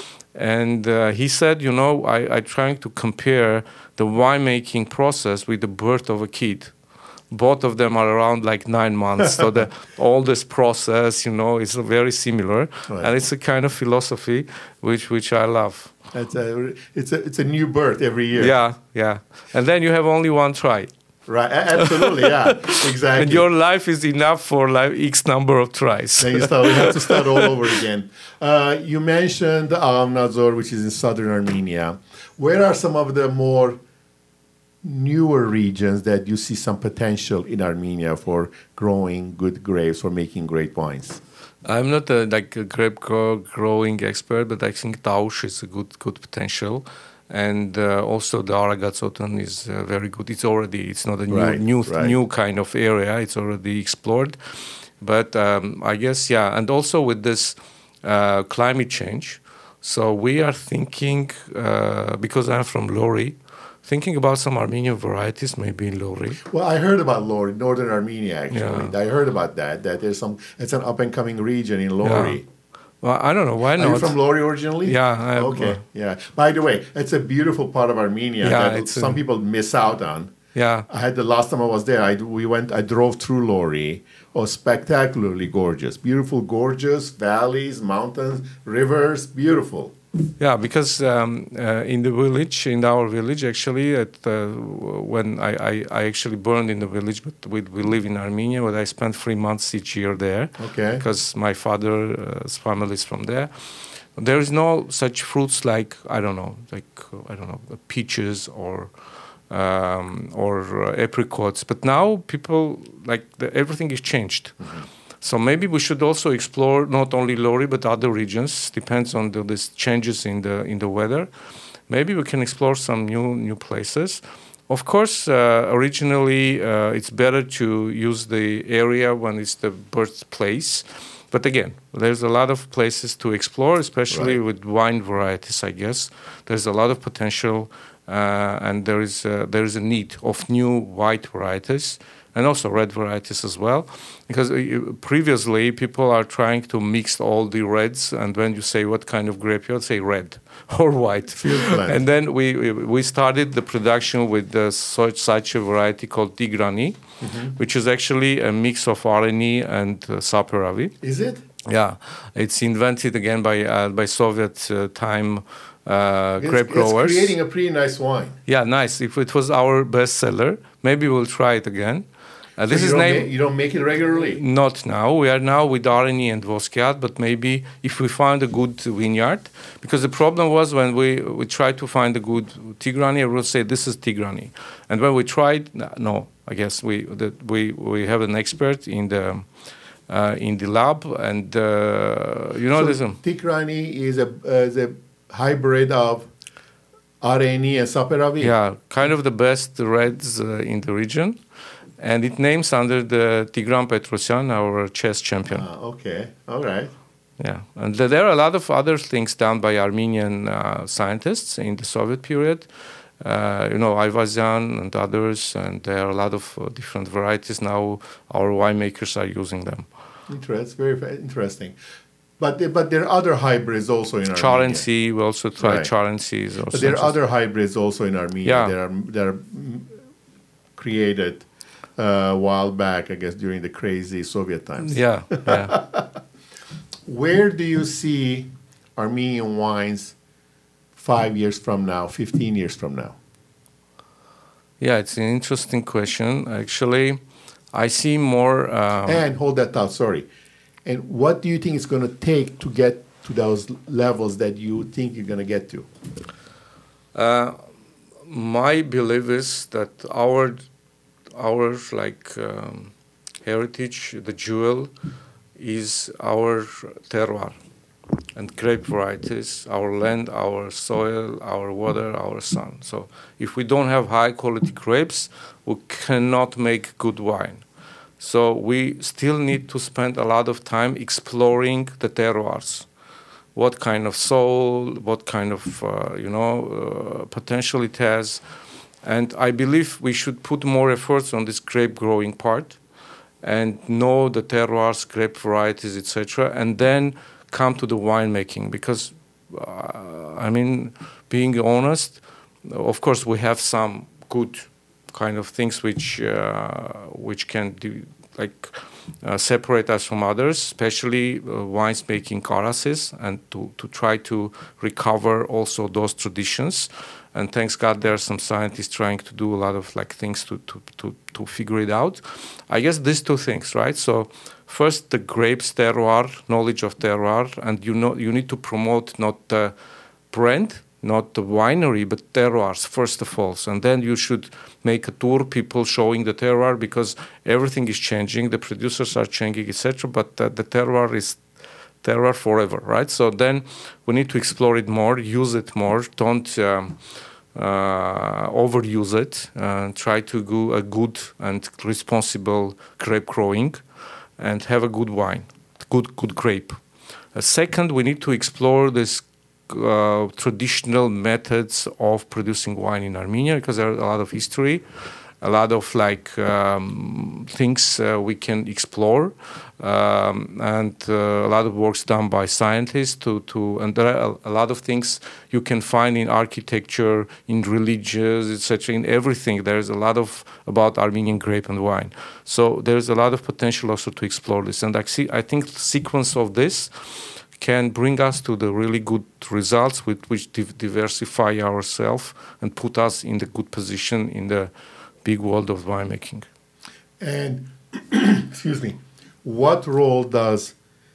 And uh, he said, you know, I I trying to compare the winemaking process with the birth of a kid. Both of them are around like nine months. So the all this process, you know, is very similar. Right. And it's a kind of philosophy which which I love. It's a, it's a, it's a new birth every year. Yeah, yeah. And then you have only one try. Right, absolutely, yeah, exactly. And your life is enough for like X number of tries. Then you start, we have to start all over again. Uh, you mentioned Aghavnadzor, which is in southern Armenia. Where are some of the more newer regions that you see some potential in Armenia for growing good grapes, for making great wines? I'm not a, like a grape grow, growing expert, but I think Taush is a good good potential, and uh, also the Aragatsotan is uh, very good. It's already it's not a new right, new right. new kind of area. It's already explored, but um, I guess yeah, and also with this uh, climate change, so we are thinking uh, because I'm from Lori. Thinking about some Armenian varieties, maybe in Lori. Well, I heard about Lori, northern Armenia, actually. Yeah. I heard about that, that there's some, it's an up-and-coming region in Lori. Yeah. Well, I don't know. Why Are not? you from Lori originally? Yeah. I, Okay. Yeah. By the way, it's a beautiful part of Armenia Yeah, that it's some a- people miss out on. Yeah. I had the last time I was there. I we went. I drove through Lori. Oh, spectacularly gorgeous, beautiful, gorgeous valleys, mountains, rivers, beautiful. Yeah, because um, uh, in the village, in our village, actually, at, uh, when I, I, I actually burned in the village, but we, we live in Armenia, but I spent three months each year there. Okay. Because my father's family is from there. There is no such fruits like, I don't know, like, uh, I don't know, peaches or um, or uh, apricots. But now people, like, the, everything is changed. Mm-hmm. So maybe we should also explore not only Lori but other regions. Depends on the these changes in the in the weather. Maybe we can explore some new new places. Of course, uh, originally uh, it's better to use the area when it's the birthplace. But again, there's a lot of places to explore, especially Right. with wine varieties. I guess there's a lot of potential, uh, and there is a, there is a need of new white varieties. And also red varieties as well, because uh, previously people are trying to mix all the reds, and when you say what kind of grape, you'll say red or white. Field plant. And then we we started the production with uh, such such a variety called Tigrani, mm-hmm. which is actually a mix of Areni and uh, Saperavi. Is it? Yeah, it's invented again by uh, by Soviet uh, time. Uh, It's, grape it's growers. creating a pretty nice wine. Yeah, nice. If it was our bestseller, maybe we'll try it again. Uh, this So is you don't name. ma- you don't make it regularly. Not now. We are now with Areni and Voskyat, but maybe if we find a good vineyard, because the problem was when we, we tried to find a good Tigrani, everyone say this is Tigrani, and when we tried, no, I guess we that we we have an expert in the uh, in the lab, and uh, you know So this. Um, Tigrani is a uh, is a hybrid of Areni and Saperavi. yeah, kind of the best reds uh, in the region. And it names under the Tigran Petrosyan, our chess champion. Ah, okay. All right. Yeah, and th- there are a lot of other things done by Armenian uh, scientists in the Soviet period. Uh, you know, Ayvazyan and others, and there are a lot of uh, different varieties now. Our winemakers are using them. Interesting. Very fa- interesting. But there, but there are other hybrids also in Armenia. Charency, we also try Right. Charency. is also But there are interesting. other hybrids also in Armenia. Yeah. That are that are mm, created uh, a while back, I guess, during the crazy Soviet times. Yeah, yeah. Where do you see Armenian wines five years from now, fifteen years from now? Yeah, it's an interesting question. Actually, I see more. Um, And hold that thought, sorry. And what do you think it's going to take to get to those levels that you think you're going to get to? Uh, my belief is that our our like um, heritage, the jewel, is our terroir and grape varieties, our land, our soil, our water, our sun. So if we don't have high quality grapes, we cannot make good wine. So we still need to spend a lot of time exploring the terroirs. What kind of soil, what kind of uh, you know uh, potential it has, and I believe we should put more efforts on this grape growing part, and know the terroirs, grape varieties, et cetera, and then come to the winemaking. Because uh, I mean, being honest, of course we have some good kind of things which uh, which can do, like uh, separate us from others, especially uh, wines making Karasis, and to, to try to recover also those traditions. And thanks God, there are some scientists trying to do a lot of like things to, to, to, to figure it out. I guess these two things, right? So first, the grapes terroir, knowledge of terroir, and you know you need to promote not the brand, not the winery, but terroirs first of all. And then you should make a tour, people showing the terroir, because everything is changing, the producers are changing, et cetera. But uh, the terroir is terroir forever, right? So then we need to explore it more, use it more. Don't um, uh, overuse it. Uh, try to do a good and responsible grape growing, and have a good wine, good good grape. Uh, second, we need to explore this uh, traditional methods of producing wine in Armenia, because there are a lot of history. a lot of like um, things uh, we can explore, um, and uh, a lot of works done by scientists to to and there are a, a lot of things you can find in architecture, in religions, et cetera. In everything, there's a lot of about Armenian grape and wine. So there's a lot of potential also to explore this, and I see I think the sequence of this can bring us to the really good results with which div- diversify ourselves and put us in the good position in the big world of winemaking. And, excuse me, what role does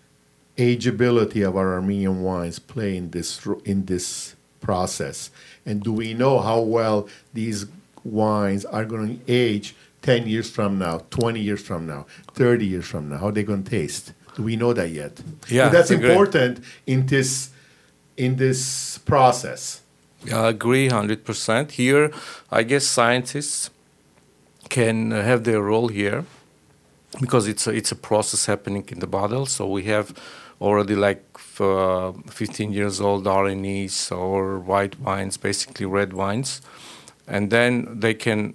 ageability of our Armenian wines play in this in this process? And do we know how well these wines are going to age ten years from now, twenty years from now, thirty years from now? How are they going to taste? Do we know that yet? Yeah, but that's agree. important in this in this process. I agree one hundred percent. Here, I guess scientists can uh, have their role here because it's a, it's a process happening in the bottle. So we have already like uh, fifteen years old R N Es or white wines, basically red wines, and then they can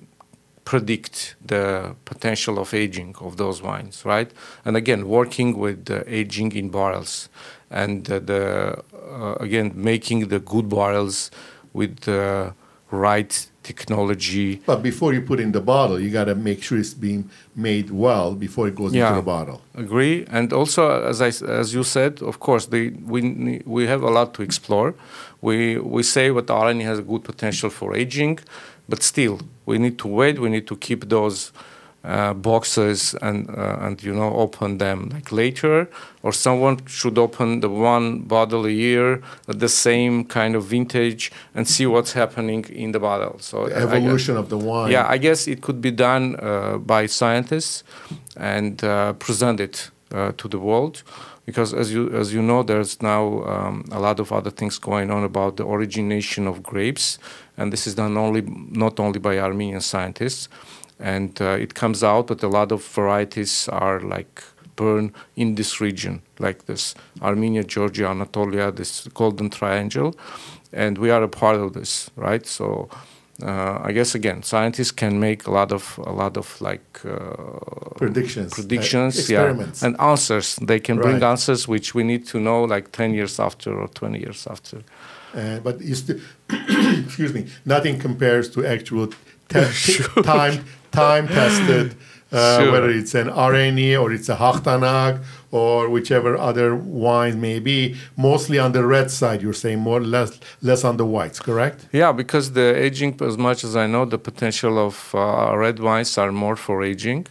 predict the potential of aging of those wines, right? And again, working with the aging in barrels, and uh, the uh, again making the good barrels with the right technology. But before you put in the bottle, you got to make sure it's being made well before it goes Yeah, into the bottle. Agree, and also as I as you said, of course, the, we we have a lot to explore. We we say what R N E has a good potential for aging, but still we need to wait. We need to keep those uh, boxes and uh, and you know open them like later, or someone should open the one bottle a year at the same kind of vintage and see what's happening in the bottle. So The evolution of the wine. Yeah, I guess it could be done uh, by scientists and uh, present it uh, to the world, because as you as you know, there's now um, a lot of other things going on about the origination of grapes, and this is done only not only by Armenian scientists, and uh, it comes out that a lot of varieties are like born in this region, like this Armenia, Georgia, Anatolia, this Golden Triangle, and we are a part of this, right? So. Uh, I guess again, scientists can make a lot of a lot of like uh, predictions, predictions, uh, experiments, yeah, and answers. They can bring right. answers which we need to know like ten years after or twenty years after. Uh, but you still, excuse me, nothing compares to actual te- Sure. time time tested. Uh, Sure. Whether it's an R N E or it's a Hachtanag or whichever other wine may be, mostly on the red side, you're saying more less less on the whites, correct? Yeah, because the aging, as much as I know, the potential of uh, red wines are more for aging,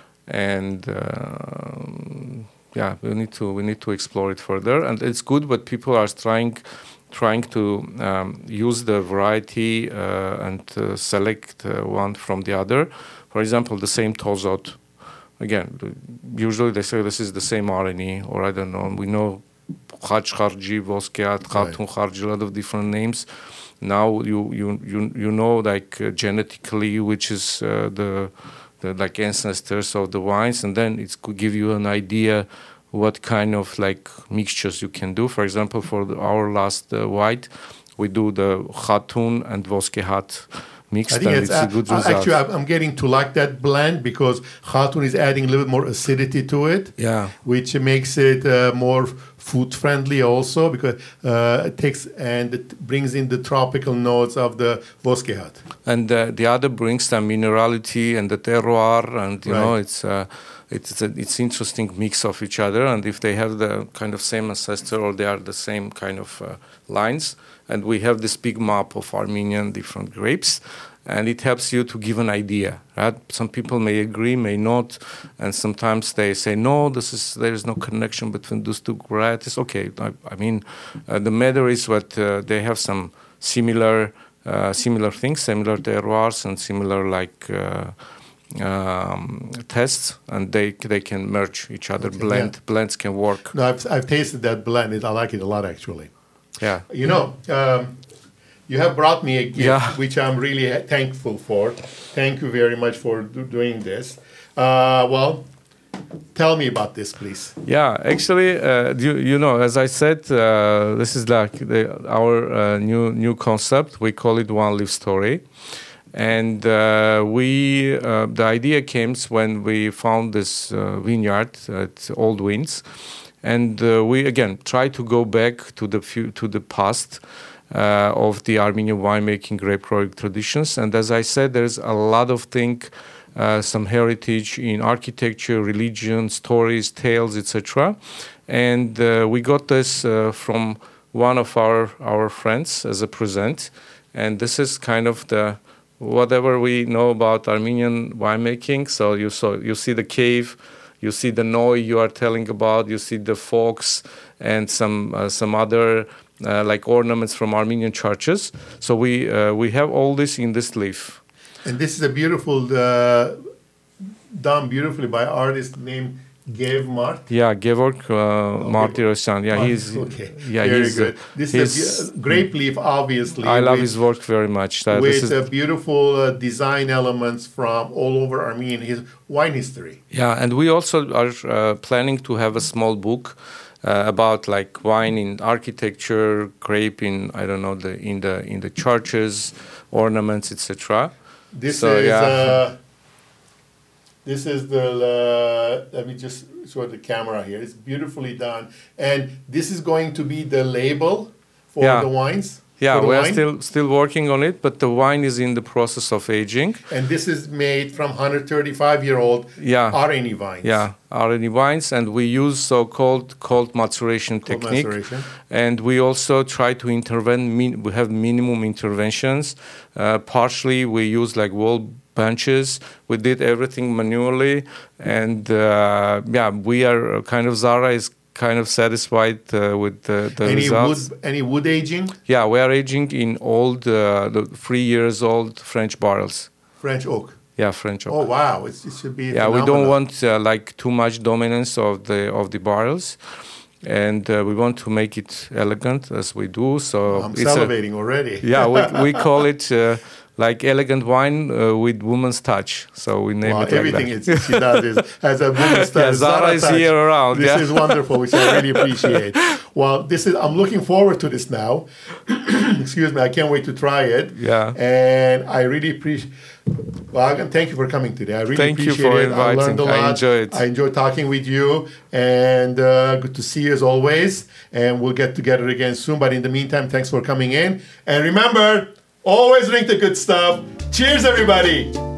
and uh, yeah, we need to we need to explore it further. And it's good, but people are trying trying to um, use the variety uh, and uh, select uh, one from the other. For example, the same Tozot. Again, usually they say this is the same R N E, or I don't know. We know Khach Kharji, Voskeat, Khatun Kharji, a lot of different names. Now you you you you know like uh, genetically which is uh, the the like ancestors of the wines, and then it could give you an idea what kind of like mixtures you can do. For example, for the, our last uh, white, we do the Khatun and Voskehat mixed, I think and it's, it's a uh, good uh, result. actually, I'm I'm getting to like that blend because Khatun is adding a little bit more acidity to it, Yeah. which makes it uh, more food friendly also because uh, it takes and it brings in the tropical notes of the Voskehat. And uh, the other brings the minerality and the terroir, and you Right. know it's uh, it's a, it's interesting mix of each other. And if they have the kind of same ancestor or they are the same kind of uh, lines, and we have this big map of Armenian different grapes, and it helps you to give an idea. Right? Some people may agree, may not, and sometimes they say no. This is there is no connection between those two varieties. Okay, I, I mean uh, the matter is what uh, they have some similar. Uh, similar things, similar terroirs, and similar like uh, um, tests, and they they can merge each other. Okay, Blend yeah. blends can work. No, I've, I've tasted that blend. It, I like it a lot, actually. Yeah, You know, um, you have brought me a gift, Yeah. which I'm really ha- thankful for. Thank you very much for do- doing this. Uh, well, tell me about this, please. yeah. Actually, uh, you you know, as I said, uh, this is like the, our uh, new new concept. We call it One Live Story, And uh, we, uh, the idea came when we found this uh, vineyard at Old Winds, and uh, we again try to go back to the few, to the past uh, of the Armenian winemaking grape growing traditions. And as I said, there's a lot of things, uh, some heritage in architecture, religion, stories, tales, et cetera. And uh, we got this uh, from one of our our friends as a present, and this is kind of the whatever we know about Armenian winemaking. So you saw, you see the cave, you see the noi you are telling about, you see the fox and some uh, some other uh, like ornaments from Armenian churches. So we uh, we have all this in this leaf. And this is a beautiful, uh, done beautifully by artist named Gev Mart. Yeah, Gevorg uh, okay. Martirosyan. Yeah, oh, he's okay. Yeah, very he's good. This he's, is a grape leaf, obviously. I love with, his work very much. Uh, with this is, uh, beautiful uh, design elements from all over Armenian his wine history. Yeah, and we also are uh, planning to have a small book uh, about like wine in architecture, grape in I don't know the in the in the churches, ornaments, et cetera. This so, is. Yeah. Uh, This is the, uh, let me just show the camera here. It's beautifully done. And this is going to be the label for yeah. the wines? Yeah, the we are wine? still still working on it, but the wine is in the process of aging. And this is made from one hundred thirty-five-year-old yeah. R N E wines. Yeah, R N E wines, and we use so-called cold maceration Cold technique. Maceration. And we also try to intervene, min- we have minimum interventions. Uh, partially, we use like wall benches. We did everything manually, and uh, yeah, we are kind of Zara is kind of satisfied uh, with the, the any results. Wood, any wood aging? Yeah, we are aging in old, uh, the three years old French barrels. French oak. Yeah, French oak. Oh wow, it's, it should be. Yeah, phenomenal. we don't want uh, like too much dominance of the of the barrels, and uh, we want to make it elegant as we do. So I'm it's salivating a, already. Yeah, we we call it. Uh, Like elegant wine uh, with woman's touch, so we name wow, it like everything that. Everything she does is has a woman's touch. Yeah, Zara is touch. here around. This yeah. is wonderful, which I really appreciate. Well, this is. I'm looking forward to this now. Excuse me, I can't wait to try it. Yeah, and I really appreciate. Well, again, thank you for coming today. I really thank appreciate you for it. inviting. I learned a lot. I enjoyed it. I enjoyed talking with you, and uh, good to see you as always. And we'll get together again soon. But in the meantime, thanks for coming in. And remember, always drink the good stuff. Cheers, everybody.